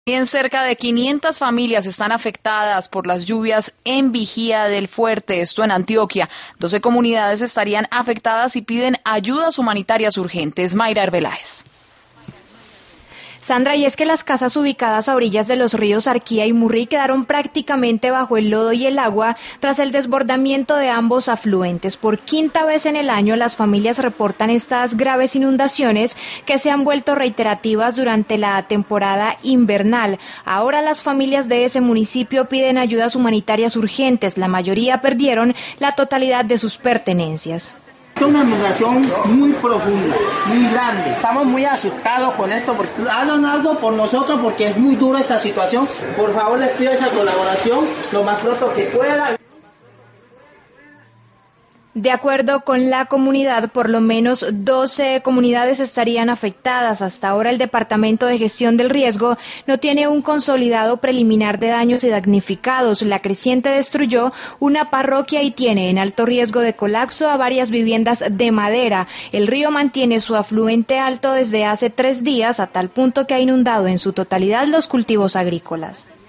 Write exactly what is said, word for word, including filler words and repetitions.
Bien, cerca de quinientas familias están afectadas por las lluvias en Vigía del Fuerte, esto en Antioquia. doce comunidades estarían afectadas y piden ayudas humanitarias urgentes. Mayra Arbeláez. Sandra, y es que las casas ubicadas a orillas de los ríos Arquía y Murrí quedaron prácticamente bajo el lodo y el agua tras el desbordamiento de ambos afluentes. Por quinta vez en el año, las familias reportan estas graves inundaciones que se han vuelto reiterativas durante la temporada invernal. Ahora las familias de ese municipio piden ayudas humanitarias urgentes. La mayoría perdieron la totalidad de sus pertenencias. Es una inundación muy profunda, muy grande. Estamos muy asustados con esto. Porque hagan algo por nosotros porque es muy dura esta situación. Por favor, les pido esa colaboración lo más pronto que pueda. De acuerdo con la comunidad, por lo menos doce comunidades estarían afectadas. Hasta ahora el Departamento de Gestión del Riesgo no tiene un consolidado preliminar de daños y damnificados. La creciente destruyó una parroquia y tiene en alto riesgo de colapso a varias viviendas de madera. El río mantiene su afluente alto desde hace tres días, a tal punto que ha inundado en su totalidad los cultivos agrícolas.